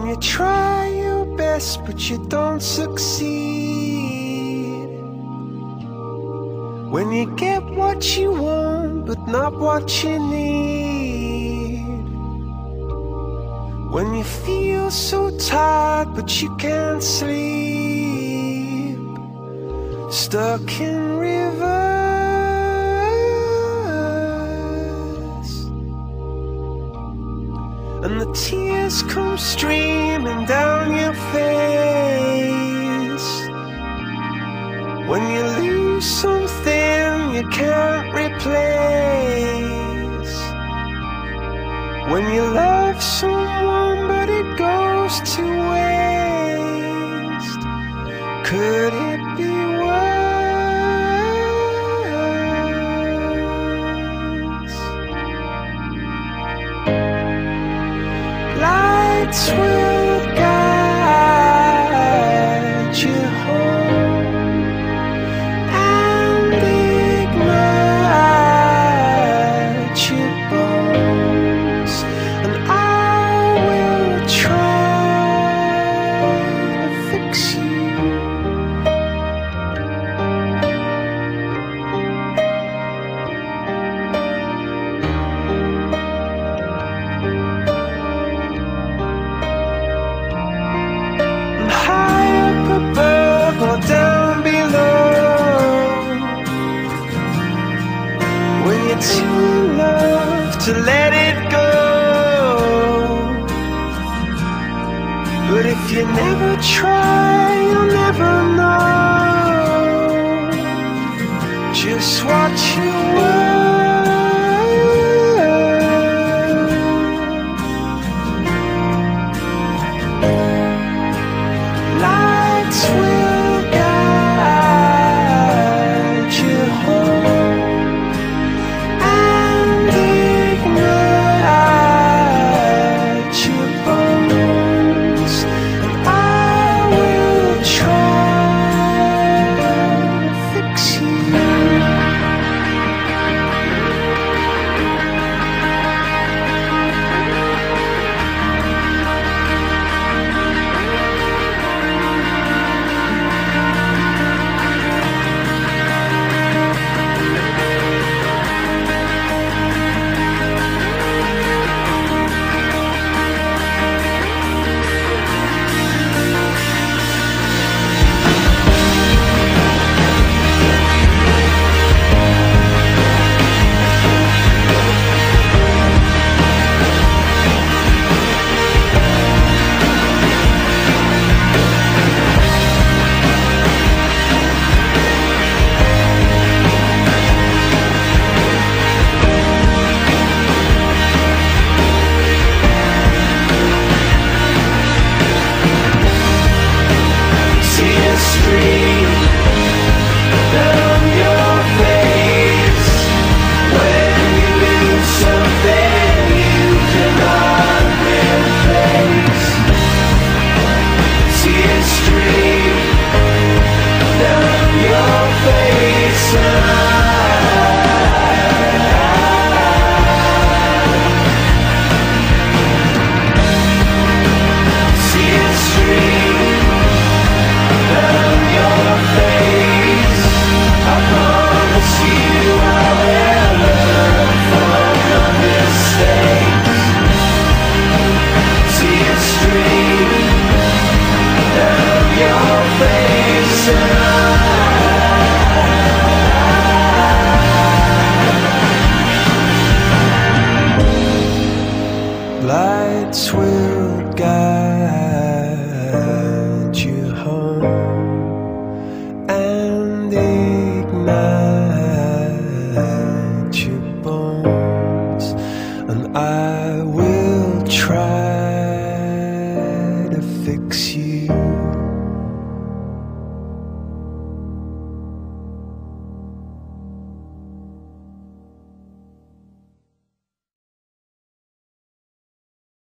you try your best but you don't succeed, when you get what you want but not what you need, when you feel so tired but you can't sleep, stuck in reverse, and the tears come streaming down your face, when you lose something you can't replace, when you love someone but it goes to waste. Could it be worse? Lights will guide you home and ignite your bones, and I will try to fix you. And high up above or down below, when you're too in love to let it go. But if you never try, you'll never know just what you were. Lights will guide you home and ignite your bones, and I will try to fix you. Tears stream down your face when you lose something you cannot replace. Tears stream down your face, tears stream down your face. I promise you I will learn from your mistakes. Tears stream down your face.